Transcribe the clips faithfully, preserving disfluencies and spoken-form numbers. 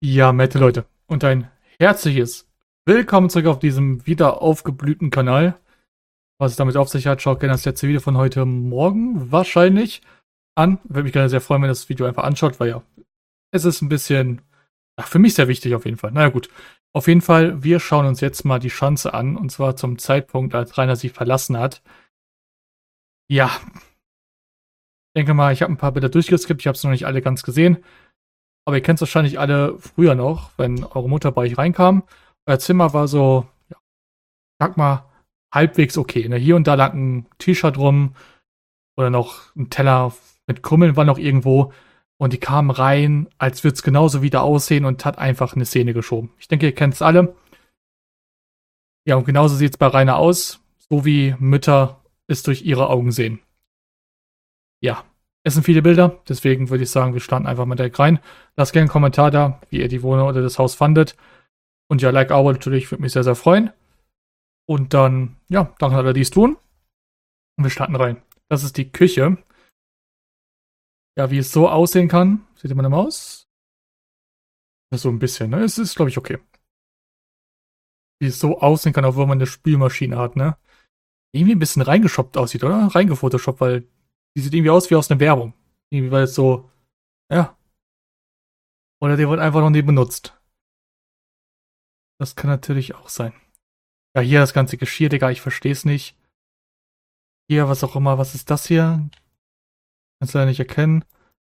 Ja, Mette Leute, und ein herzliches Willkommen zurück auf diesem wieder aufgeblühten Kanal. Was es damit auf sich hat, schaut gerne das letzte Video von heute Morgen wahrscheinlich an. Würde mich gerne sehr freuen, wenn ihr das Video einfach anschaut, weil ja, es ist ein bisschen, ach, für mich sehr wichtig auf jeden Fall. Naja gut, auf jeden Fall, wir schauen uns jetzt mal die Schanze an, und zwar zum Zeitpunkt, als Rainer sie verlassen hat. Ja, ich denke mal, ich habe ein paar Bilder durchgeskippt, ich habe es noch nicht alle ganz gesehen. Aber ihr kennt es wahrscheinlich alle früher noch, wenn eure Mutter bei euch reinkam. Euer Zimmer war so, ja, sag mal, halbwegs okay. Ne? Hier und da lag ein T-Shirt rum oder noch ein Teller mit Krümmeln war noch irgendwo. Und die kam rein, als würde es genauso wieder aussehen und hat einfach eine Szene geschoben. Ich denke, ihr kennt es alle. Ja, und genauso sieht es bei Rainer aus, so wie Mütter es durch ihre Augen sehen. Ja, es sind viele Bilder, deswegen würde ich sagen, wir starten einfach mal direkt rein. Lasst gerne einen Kommentar da, wie ihr die Wohnung oder das Haus fandet. Und ja, Like auch natürlich, würde mich sehr, sehr freuen. Und dann, ja, dann hat er dies tun. Und wir starten rein. Das ist die Küche. Ja, wie es so aussehen kann, seht ihr meine Maus? Das ist so ein bisschen, ne? Es ist, glaube ich, okay. Wie es so aussehen kann, obwohl man eine Spülmaschine hat, ne? Irgendwie ein bisschen reingeschoppt aussieht, oder? Reingefotoshoppt, weil die sieht irgendwie aus wie aus einer Werbung. Irgendwie, weil es so, ja. Oder die wird einfach noch nie benutzt. Das kann natürlich auch sein. Ja, hier das ganze Geschirr, Digga, ich versteh's nicht. Hier, was auch immer, was ist das hier? Kannst du leider nicht erkennen.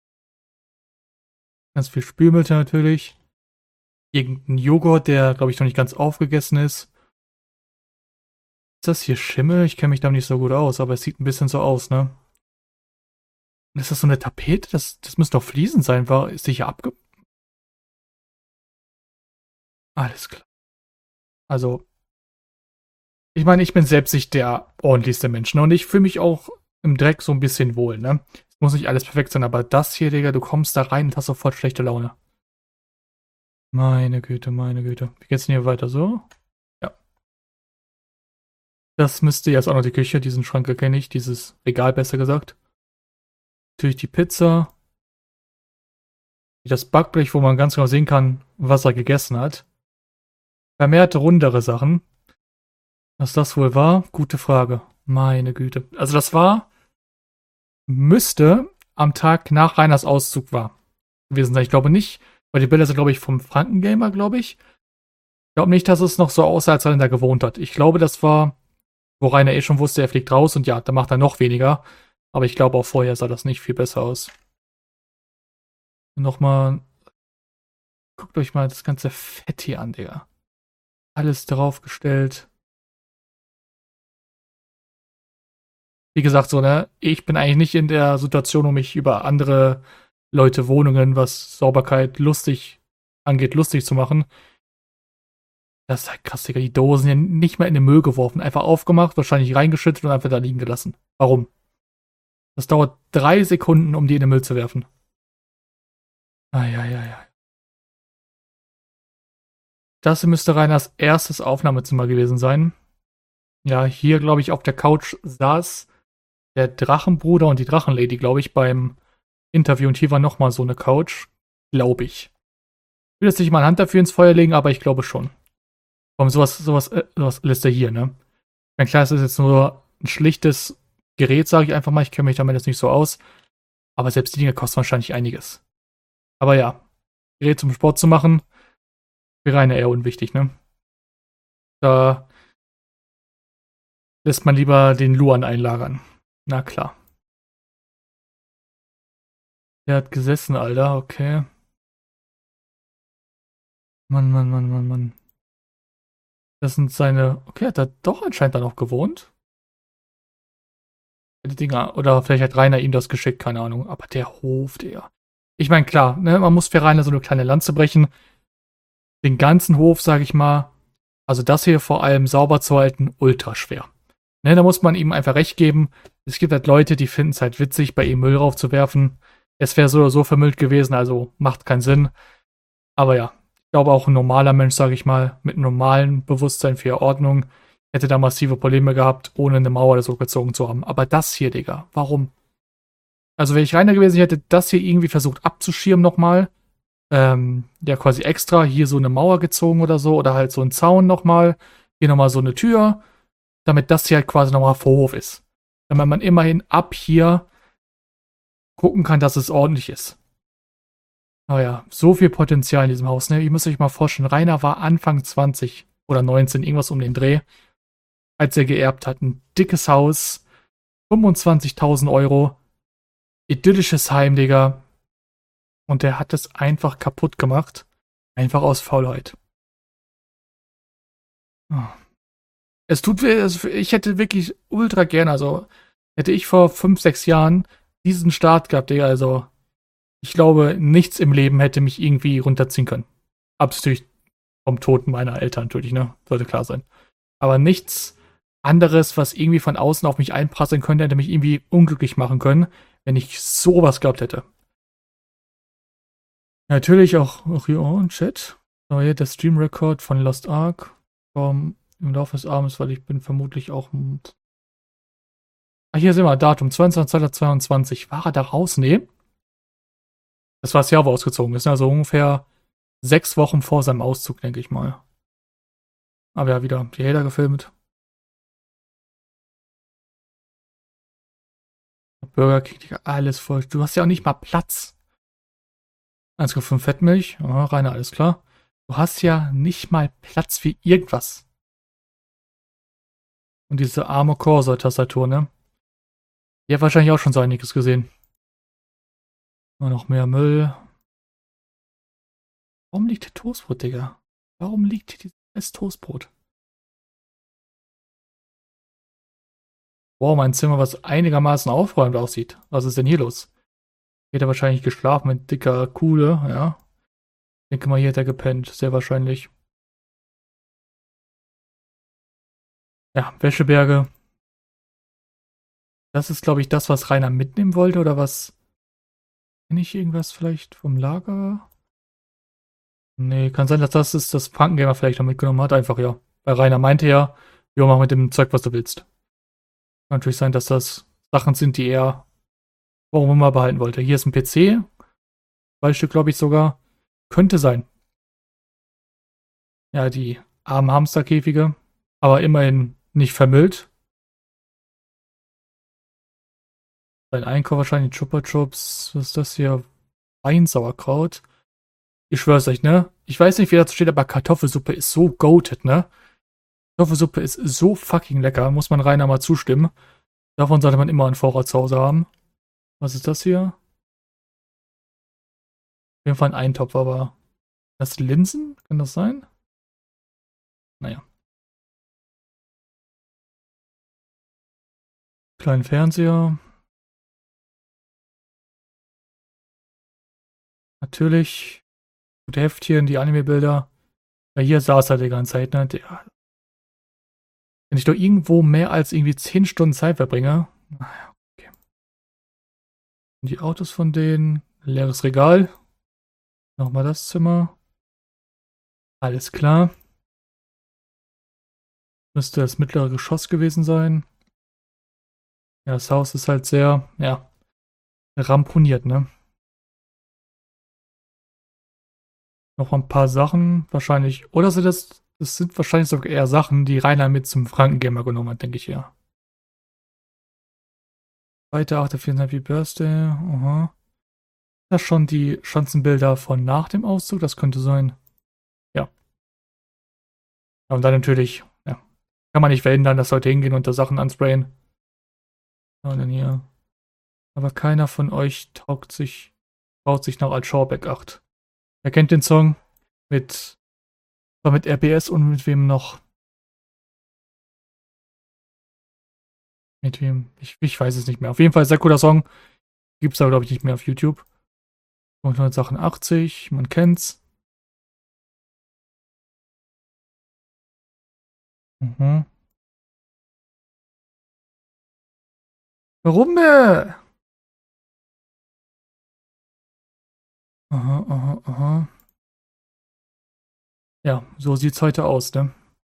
Ganz viel Spülmittel natürlich. Irgendein Joghurt, der, glaube ich, noch nicht ganz aufgegessen ist. Ist das hier Schimmel? Ich kenne mich da nicht so gut aus, aber es sieht ein bisschen so aus, ne? Und ist das so eine Tapete? Das, das müsste doch Fliesen sein. War, ist die hier abge... Alles klar. Also, ich meine, ich bin selbst nicht der ordentlichste Mensch, ne? Und ich fühle mich auch im Dreck so ein bisschen wohl, ne? Es muss nicht alles perfekt sein, aber das hier, Digga, du kommst da rein und hast sofort schlechte Laune. Meine Güte, meine Güte. Wie geht's denn hier weiter? So? Ja. Das müsste jetzt auch noch die Küche, diesen Schrank erkenne ich, dieses Regal besser gesagt. Natürlich die Pizza. Das Backblech, wo man ganz genau sehen kann, was er gegessen hat. Vermehrt rundere Sachen. Was das wohl war? Gute Frage. Meine Güte. Also das war, müsste am Tag nach Reiners Auszug war gewesen sein. Ich glaube nicht, weil die Bilder sind, glaube ich, vom Frankengamer, glaube ich. Ich glaube nicht, dass es noch so aussah, als er da gewohnt hat. Ich glaube, das war, wo Rainer eh schon wusste, er fliegt raus und ja, da macht er noch weniger. Aber ich glaube, auch vorher sah das nicht viel besser aus. Nochmal, guckt euch mal das ganze Fett hier an, Digga. Alles draufgestellt. Wie gesagt, so, ne, ich bin eigentlich nicht in der Situation, um mich über andere Leute, Wohnungen, was Sauberkeit lustig angeht, lustig zu machen. Das ist halt krass, Digga. Die Dosen ja nicht mal in den Müll geworfen. Einfach aufgemacht, wahrscheinlich reingeschüttet und einfach da liegen gelassen. Warum? Das dauert drei Sekunden, um die in den Müll zu werfen. Eieiei. Das müsste Reiners erstes Aufnahmezimmer gewesen sein. Ja, hier, glaube ich, auf der Couch saß der Drachenbruder und die Drachenlady, glaube ich, beim Interview. Und hier war nochmal so eine Couch. Glaube ich. Ich will jetzt nicht mal Hand dafür ins Feuer legen, aber ich glaube schon. Warum sowas, sowas, äh, sowas lässt er hier, ne? Mein klar, es ist jetzt nur ein schlichtes Gerät, sage ich einfach mal. Ich kenne mich damit jetzt nicht so aus. Aber selbst die Dinge kosten wahrscheinlich einiges. Aber ja, Gerät zum Sport zu machen, wäre eine eher unwichtig, ne? Da lässt man lieber den Luan einlagern. Na klar. Der hat gesessen, Alter, okay. Mann, Mann, Mann, Mann, Mann. Das sind seine. Okay, hat er doch anscheinend da noch gewohnt. Die Dinger. Oder vielleicht hat Rainer ihm das geschickt, keine Ahnung. Aber der Hof, der. Ich meine, klar, ne, man muss für Rainer so eine kleine Lanze brechen. Den ganzen Hof, sag ich mal, also das hier vor allem sauber zu halten, ultra schwer. Ne, da muss man ihm einfach recht geben. Es gibt halt Leute, die finden es halt witzig, bei ihm Müll raufzuwerfen. Es wäre so oder so vermüllt gewesen, also macht keinen Sinn. Aber ja, ich glaube auch ein normaler Mensch, sage ich mal, mit einem normalen Bewusstsein für Ordnung, hätte da massive Probleme gehabt, ohne eine Mauer oder so gezogen zu haben. Aber das hier, Digga, warum? Also wäre ich Rainer gewesen, ich hätte das hier irgendwie versucht abzuschirmen nochmal. ähm, ja quasi extra hier so eine Mauer gezogen oder so oder halt so ein Zaun nochmal, hier nochmal so eine Tür, damit das hier halt quasi nochmal Vorhof ist. Damit man immerhin ab hier gucken kann, dass es ordentlich ist. Aber ja, so viel Potenzial in diesem Haus, ne? Ihr müsst euch mal vorstellen, Rainer war Anfang zwanzig oder neunzehn, irgendwas um den Dreh, als er geerbt hat. Ein dickes Haus, fünfundzwanzigtausend Euro, idyllisches Heim, Digga. Und der hat es einfach kaputt gemacht. Einfach aus Faulheit. Es tut weh, also ich hätte wirklich ultra gerne, also hätte ich vor fünf, sechs Jahren diesen Start gehabt, Digga, also ich glaube, nichts im Leben hätte mich irgendwie runterziehen können. Absichtlich vom Tod meiner Eltern natürlich, ne? Sollte klar sein. Aber nichts anderes, was irgendwie von außen auf mich einprasseln könnte, hätte mich irgendwie unglücklich machen können, wenn ich sowas gehabt hätte. Natürlich auch, auch hier oh, ein Chat. So, hier der Stream Record von Lost Ark. Um, Im Laufe des Abends, weil ich bin vermutlich auch. Ah, hier sehen wir, Datum, zweiundzwanzigster zweitausendzweiundzwanzig. War er da raus? Nee. Das war das Jahr, wo er ausgezogen ist. Also ungefähr sechs Wochen vor seinem Auszug, denke ich mal. Aber ja, wieder die Hater gefilmt. Burger King, Digga, alles voll. Du hast ja auch nicht mal Platz. eins Komma fünf Fettmilch. Ja, Rainer, alles klar. Du hast ja nicht mal Platz für irgendwas. Und diese arme Corsair-Tastatur, ne? Die hat wahrscheinlich auch schon so einiges gesehen. Nur noch mehr Müll. Warum liegt hier Toastbrot, Digga? Warum liegt hier dieses Toastbrot? Wow, mein Zimmer, was einigermaßen aufgeräumt aussieht. Was ist denn hier los? Hier hat er wahrscheinlich geschlafen mit dicker Kuhle, ja. Ich denke mal, hier hat er gepennt, sehr wahrscheinlich. Ja, Wäscheberge. Das ist, glaube ich, das, was Rainer mitnehmen wollte, oder was? Kenne ich irgendwas vielleicht vom Lager? Nee, kann sein, dass das ist, das Frankengamer vielleicht noch mitgenommen hat. Einfach ja. Weil Rainer meinte ja, jo, mach mit dem Zeug, was du willst. Kann natürlich sein, dass das Sachen sind, die er warum immer behalten wollte. Hier ist ein P C. Zwei Stück, glaube ich sogar. Könnte sein. Ja, die armen Hamsterkäfige. Aber immerhin nicht vermüllt. Sein Einkauf wahrscheinlich Chupa Chups. Was ist das hier? Weinsauerkraut. Ich schwör's euch, ne? Ich weiß nicht, wie dazu steht, aber Kartoffelsuppe ist so goated, ne? Kartoffelsuppe ist so fucking lecker. Muss man Rainer mal zustimmen. Davon sollte man immer einen Vorrat zu Hause haben. Was ist das hier? Auf jeden Fall ein Eintopf, aber. Das Linsen? Kann das sein? Naja. Kleinen Fernseher. Natürlich. Gute Heftchen, die Anime-Bilder. Ja, hier saß er die ganze Zeit, ne? Der, wenn ich doch irgendwo mehr als irgendwie zehn Stunden Zeit verbringe. Naja, okay. Und die Autos von denen. Leeres Regal. Nochmal das Zimmer. Alles klar. Müsste das mittlere Geschoss gewesen sein. Ja, das Haus ist halt sehr, ja, ramponiert, ne? Noch ein paar Sachen, wahrscheinlich. Oder sind das, das sind wahrscheinlich sogar eher Sachen, die Rainer mit zum Frankengamer genommen hat, denke ich ja. Weiter, achter vierzehnten Happy Birthday. Aha. Das schon die Schanzenbilder von nach dem Auszug, das könnte sein. Ja. Ja, und dann natürlich, ja. Kann man nicht verhindern, dass Leute hingehen und da Sachen ansprayen. Und dann hier. Aber keiner von euch taugt sich, baut sich noch als Shawback acht. Wer kennt den Song? Mit, war mit R B S und mit wem noch? Mit wem? Ich, ich weiß es nicht mehr. Auf jeden Fall sehr cooler Song. Gibt's aber, glaube ich, nicht mehr auf YouTube. Und Sachen achtzig, man kennt's. Mhm. Warum? Äh? Aha, aha, aha. Ja, so sieht's heute aus, ne?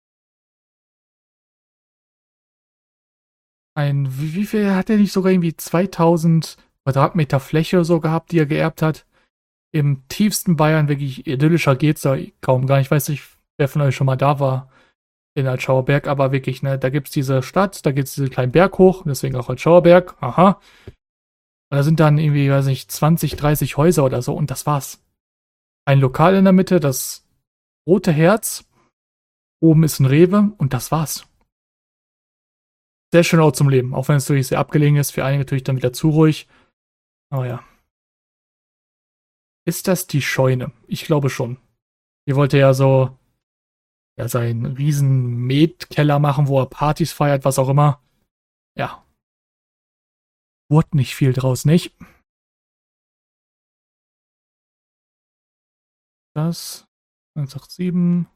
Ein, wie, wie viel hat er nicht sogar irgendwie zweitausend Quadratmeter Fläche so gehabt, die er geerbt hat? im tiefsten Bayern, wirklich idyllischer geht's da kaum gar nicht. Ich weiß nicht, wer von euch schon mal da war in Altschauerberg, aber wirklich, ne, da gibt's diese Stadt, da geht's diesen kleinen Berg hoch, deswegen auch Altschauerberg, aha. Und da sind dann irgendwie, weiß nicht, zwanzig, dreißig Häuser oder so und das war's. Ein Lokal in der Mitte, das Rote Herz, oben ist ein Rewe und das war's. Sehr schön auch zum Leben, auch wenn es natürlich sehr abgelegen ist, für einige natürlich dann wieder zu ruhig. Aber ja. Ist das die Scheune? Ich glaube schon. Hier wollte ja so ja, seinen riesen Metkeller machen, wo er Partys feiert, was auch immer. Ja. Wurde nicht viel draus, nicht? Das. eins acht sieben.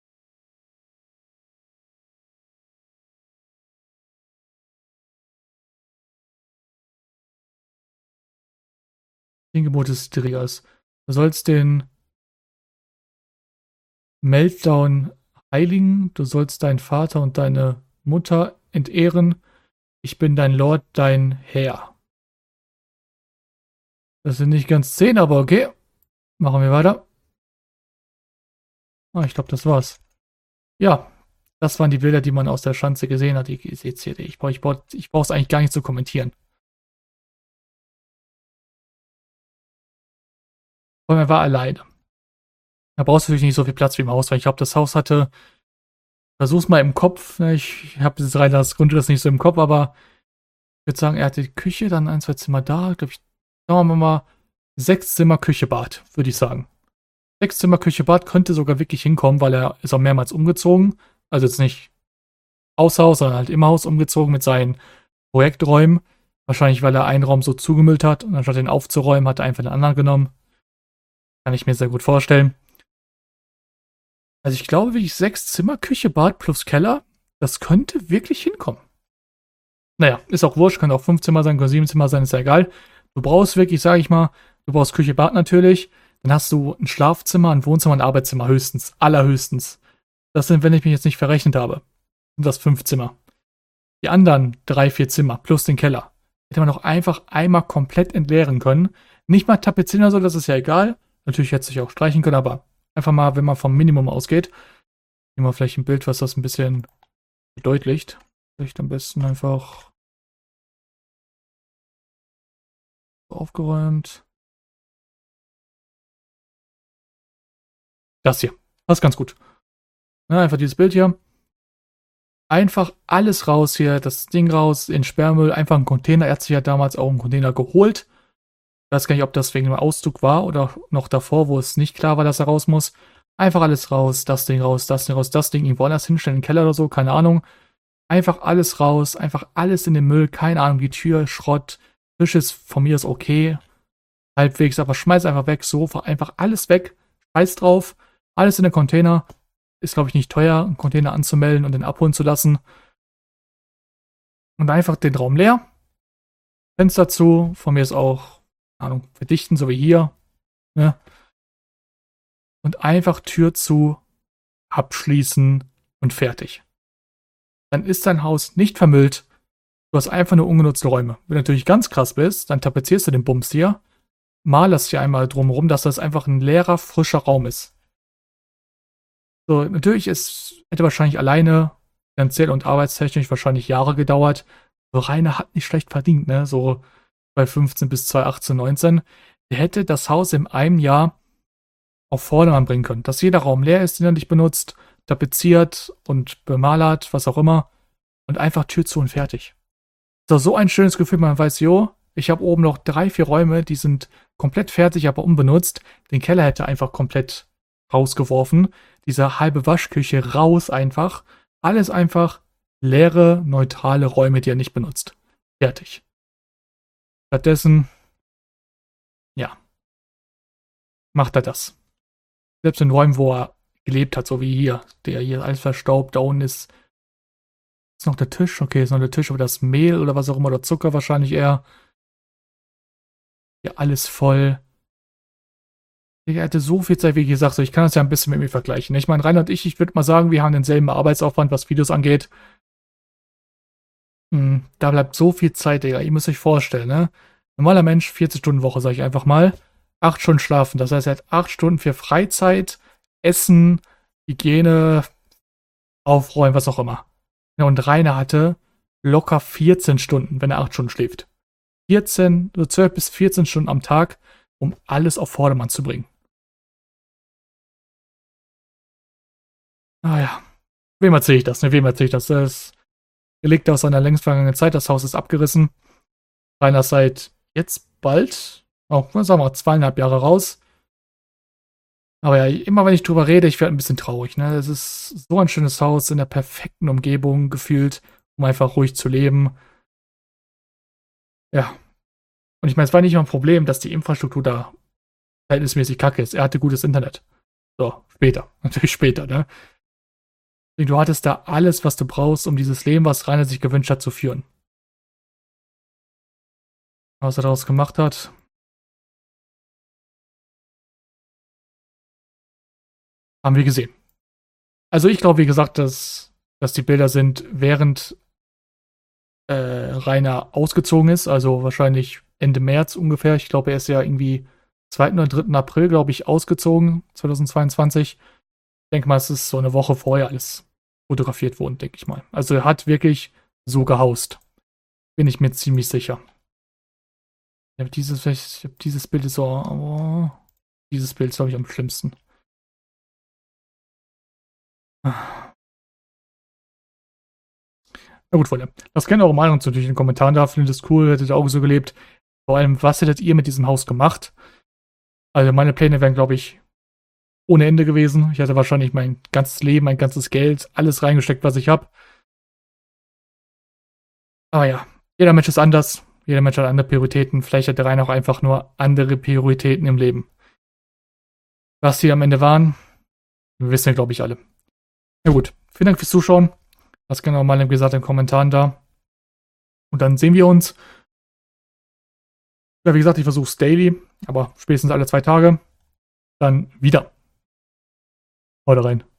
Den Gebot des Triggers. Du sollst den Meltdown heiligen, du sollst deinen Vater und deine Mutter entehren. Ich bin dein Lord, dein Herr. Das sind nicht ganz zehn, aber okay. Machen wir weiter. Ah, ich glaube, das war's. Ja, das waren die Bilder, die man aus der Schanze gesehen hat. Ich sehe es hier. Ich brauche ich brauch, ich brauch es eigentlich gar nicht zu kommentieren. Weil er war alleine. Da brauchst du natürlich nicht so viel Platz wie im Haus, weil ich glaube, das Haus hatte. Versuch's mal im Kopf. Ne? Ich habe jetzt rein das Grundriss nicht so im Kopf, aber ich würde sagen, er hatte die Küche, dann ein, zwei Zimmer da. Glaube ich, sagen wir mal, sechs Zimmer, Küche, Bad, würde ich sagen. Sechs Zimmer, Küche, Bad könnte sogar wirklich hinkommen, weil er ist auch mehrmals umgezogen. Also jetzt nicht aus Haus, sondern halt im Haus umgezogen mit seinen Projekträumen. Wahrscheinlich, weil er einen Raum so zugemüllt hat und anstatt den aufzuräumen, hat er einfach den anderen genommen. Kann ich mir sehr gut vorstellen. Also ich glaube wirklich sechs Zimmer, Küche, Bad plus Keller, das könnte wirklich hinkommen. Naja, ist auch wurscht, können auch fünf Zimmer sein, können sieben Zimmer sein, ist ja egal. Du brauchst wirklich, sage ich mal, du brauchst Küche, Bad natürlich. Dann hast du ein Schlafzimmer, ein Wohnzimmer, ein Arbeitszimmer höchstens, allerhöchstens. Das sind, wenn ich mich jetzt nicht verrechnet habe, sind das fünf Zimmer. Die anderen drei, vier Zimmer plus den Keller hätte man noch einfach einmal komplett entleeren können. Nicht mal tapezieren oder so, das ist ja egal. Natürlich hätte sich auch streichen können, aber einfach mal, wenn man vom Minimum ausgeht. Nehmen wir vielleicht ein Bild, was das ein bisschen verdeutlicht. Vielleicht am besten einfach aufgeräumt. Das hier. Das ist ganz gut. Ja, einfach dieses Bild hier. Einfach alles raus hier, das Ding raus, in Sperrmüll, einfach ein Container. Er hat sich ja damals auch einen Container geholt. Ich weiß gar nicht, ob das wegen dem Auszug war oder noch davor, wo es nicht klar war, dass er raus muss. Einfach alles raus, das Ding raus, das Ding raus, das Ding irgendwo anders hinstellen, in den Keller oder so, keine Ahnung. Einfach alles raus, einfach alles in den Müll, keine Ahnung, die Tür, Schrott, Tisch ist von mir ist okay, halbwegs, aber schmeiß einfach weg, Sofa, einfach alles weg, scheiß drauf, alles in den Container. Ist, glaube ich, nicht teuer, einen Container anzumelden und den abholen zu lassen. Und einfach den Raum leer. Fenster zu, von mir ist auch, keine Ahnung, verdichten, so wie hier. Ne? Und einfach Tür zu, abschließen und fertig. Dann ist dein Haus nicht vermüllt. Du hast einfach nur ungenutzte Räume. Wenn du natürlich ganz krass bist, dann tapezierst du den Bums hier, malerst hier einmal drumherum, dass das einfach ein leerer, frischer Raum ist. So, natürlich ist, hätte wahrscheinlich alleine finanziell und arbeitstechnisch wahrscheinlich Jahre gedauert. So Rainer hat nicht schlecht verdient, ne? So bei fünfzehn bis zweitausendachtzehn, neunzehn. Der hätte das Haus in einem Jahr auf Vordermann bringen können. Dass jeder Raum leer ist, den er nicht benutzt, tapeziert und bemalert, was auch immer. Und einfach Tür zu und fertig. Das ist so ein schönes Gefühl, man weiß, jo, ich habe oben noch drei, vier Räume, die sind komplett fertig, aber unbenutzt. Den Keller hätte er einfach komplett rausgeworfen. Diese halbe Waschküche raus einfach. Alles einfach leere, neutrale Räume, die er nicht benutzt. Fertig. Stattdessen, ja, macht er das. Selbst in Räumen, wo er gelebt hat, so wie hier, der hier alles verstaubt, da unten ist, ist noch der Tisch, okay, ist noch der Tisch, aber das Mehl oder was auch immer, oder Zucker wahrscheinlich eher. Ja, alles voll. Er hatte so viel Zeit, wie gesagt, so, ich kann das ja ein bisschen mit mir vergleichen. Ich meine, Rainer und ich, ich würde mal sagen, wir haben denselben Arbeitsaufwand, was Videos angeht. Hm, da bleibt so viel Zeit, Digga. Ihr müsst euch vorstellen, ne? Normaler Mensch, vierzig Stunden Woche, sag ich einfach mal. acht Stunden schlafen. Das heißt, er hat acht Stunden für Freizeit, Essen, Hygiene, Aufräumen, was auch immer. Ja, und Rainer hatte locker vierzehn Stunden, wenn er acht Stunden schläft. vierzehn, so zwölf bis vierzehn Stunden am Tag, um alles auf Vordermann zu bringen. Ah ja. Wem erzähle ich das? Ne, wem erzähle ich das? Das ist Relikt aus seiner längst vergangenen Zeit. Das Haus ist abgerissen. Rainer ist seit jetzt bald, oh, sagen wir mal, zweieinhalb Jahre raus. Aber ja, immer wenn ich drüber rede, ich werde ein bisschen traurig. Ne? Es ist so ein schönes Haus in der perfekten Umgebung gefühlt, um einfach ruhig zu leben. Ja. Und ich meine, es war nicht mal ein Problem, dass die Infrastruktur da verhältnismäßig kacke ist. Er hatte gutes Internet. So, später. Natürlich später, ne? Du hattest da alles, was du brauchst, um dieses Leben, was Rainer sich gewünscht hat, zu führen. Was er daraus gemacht hat, haben wir gesehen. Also ich glaube, wie gesagt, dass, dass die Bilder sind, während äh, Rainer ausgezogen ist, also wahrscheinlich Ende März ungefähr. Ich glaube, er ist ja irgendwie zweiten oder dritten April, glaube ich, ausgezogen, zweitausendzweiundzwanzig. Ich denke mal, es ist so eine Woche vorher alles fotografiert worden, denke ich mal. Also er hat wirklich so gehaust. Bin ich mir ziemlich sicher. Ja, dieses, ich hab dieses Bild ist so. Oh, dieses Bild ist, glaube ich, am schlimmsten. Na gut, Freunde. Lasst gerne eure Meinung natürlich in den Kommentaren da. Findet es cool? Hättet ihr auch so gelebt? Vor allem, was hättet ihr mit diesem Haus gemacht? Also, meine Pläne wären, glaube ich, ohne Ende gewesen. Ich hätte wahrscheinlich mein ganzes Leben, mein ganzes Geld, alles reingesteckt, was ich habe. Aber ja, jeder Mensch ist anders. Jeder Mensch hat andere Prioritäten. Vielleicht hat der Rhein auch einfach nur andere Prioritäten im Leben. Was die am Ende waren, wissen wir, glaube ich, alle. Na gut, vielen Dank fürs Zuschauen. Lasst gerne auch mal, wie gesagt, in den Kommentaren da. Und dann sehen wir uns. Ja, wie gesagt, ich versuche es daily, aber spätestens alle zwei Tage. Dann wieder. Haut rein.